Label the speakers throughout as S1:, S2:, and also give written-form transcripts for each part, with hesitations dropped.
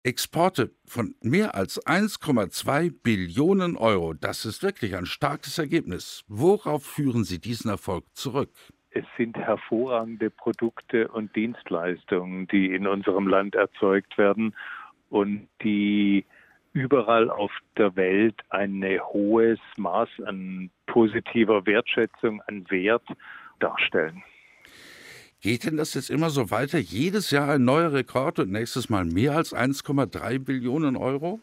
S1: Exporte von mehr als 1,2 Billionen Euro. Das ist wirklich ein starkes Ergebnis. Worauf führen Sie diesen Erfolg zurück?
S2: Es sind hervorragende Produkte und Dienstleistungen, die in unserem Land erzeugt werden und die überall auf der Welt ein hohes Maß an positiver Wertschätzung, an Wert darstellen.
S1: Geht denn das jetzt immer so weiter? Jedes Jahr ein neuer Rekord und nächstes Mal mehr als 1,3 Billionen Euro?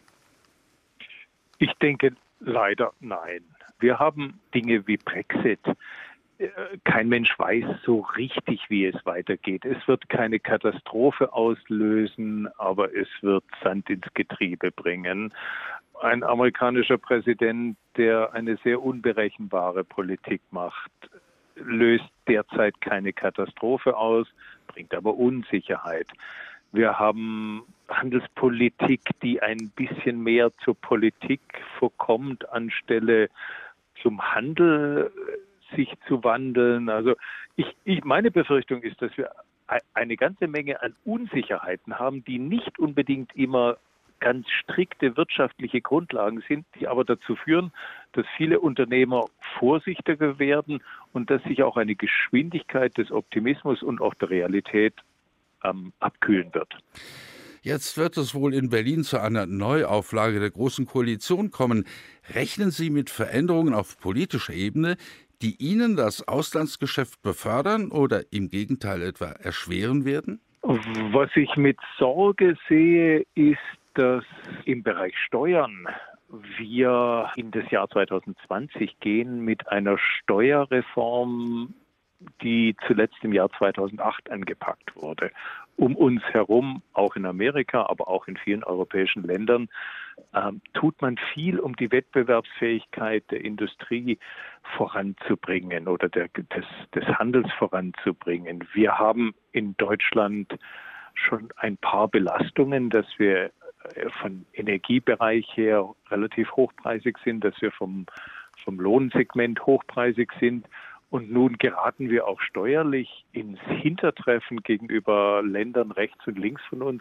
S2: Ich denke leider nein. Wir haben Dinge wie Brexit. Kein Mensch weiß so richtig, wie es weitergeht. Es wird keine Katastrophe auslösen, aber es wird Sand ins Getriebe bringen. Ein amerikanischer Präsident, der eine sehr unberechenbare Politik macht, löst derzeit keine Katastrophe aus, bringt aber Unsicherheit. Wir haben Handelspolitik, die ein bisschen mehr zur Politik verkommt, anstelle zum Handel sich zu wandeln. Also meine Befürchtung ist, dass wir eine ganze Menge an Unsicherheiten haben, die nicht unbedingt immer ganz strikte wirtschaftliche Grundlagen sind, die aber dazu führen, dass viele Unternehmer vorsichtiger werden und dass sich auch eine Geschwindigkeit des Optimismus und auch der Realität abkühlen wird.
S1: Jetzt wird es wohl in Berlin zu einer Neuauflage der Großen Koalition kommen. Rechnen Sie mit Veränderungen auf politischer Ebene, die Ihnen das Auslandsgeschäft befördern oder im Gegenteil etwa erschweren werden?
S2: Was ich mit Sorge sehe, ist, dass im Bereich Steuern wir in das Jahr 2020 gehen mit einer Steuerreform, die zuletzt im Jahr 2008 angepackt wurde. Um uns herum, auch in Amerika, aber auch in vielen europäischen Ländern, tut man viel, um die Wettbewerbsfähigkeit der Industrie voranzubringen oder des Handels voranzubringen. Wir haben in Deutschland schon ein paar Belastungen, dass wir von Energiebereich her relativ hochpreisig sind, dass wir vom Lohnsegment hochpreisig sind. Und nun geraten wir auch steuerlich ins Hintertreffen gegenüber Ländern rechts und links von uns.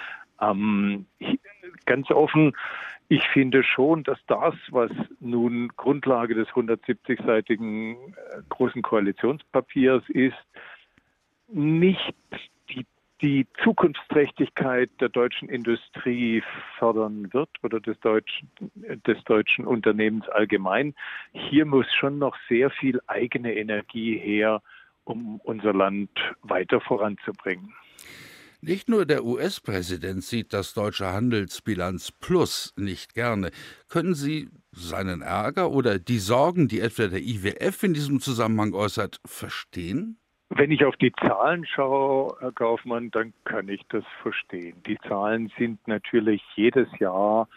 S2: Ganz offen, ich finde schon, dass das, was nun Grundlage des 170-seitigen Großen Koalitionspapiers ist, nicht die Zukunftsträchtigkeit der deutschen Industrie fördern wird oder des deutschen Unternehmens allgemein. Hier muss schon noch sehr viel eigene Energie her, um unser Land weiter voranzubringen.
S1: Nicht nur der US-Präsident sieht das deutsche Handelsbilanz Plus nicht gerne. Können Sie seinen Ärger oder die Sorgen, die etwa der IWF in diesem Zusammenhang äußert, verstehen?
S2: Wenn ich auf die Zahlen schaue, Herr Kaufmann, dann kann ich das verstehen. Die Zahlen sind natürlich jedes Jahr,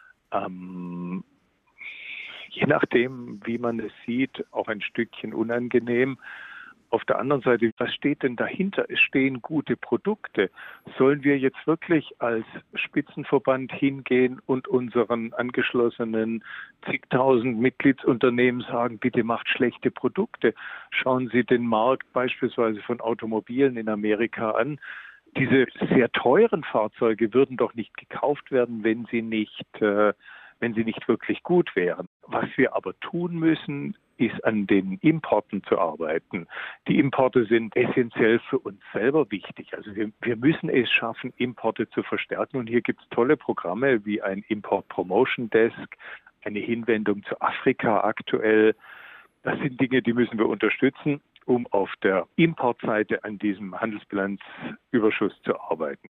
S2: je nachdem, wie man es sieht, auch ein Stückchen unangenehm. Auf der anderen Seite, was steht denn dahinter? Es stehen gute Produkte. Sollen wir jetzt wirklich als Spitzenverband hingehen und unseren angeschlossenen zigtausend Mitgliedsunternehmen sagen, bitte macht schlechte Produkte? Schauen Sie den Markt beispielsweise von Automobilen in Amerika an. Diese sehr teuren Fahrzeuge würden doch nicht gekauft werden, wenn sie nicht wirklich gut wären. Was wir aber tun müssen, ist an den Importen zu arbeiten. Die Importe sind essentiell für uns selber wichtig. Also wir müssen es schaffen, Importe zu verstärken. Und hier gibt es tolle Programme wie ein Import Promotion Desk, eine Hinwendung zu Afrika aktuell. Das sind Dinge, die müssen wir unterstützen, um auf der Importseite an diesem Handelsbilanzüberschuss zu arbeiten.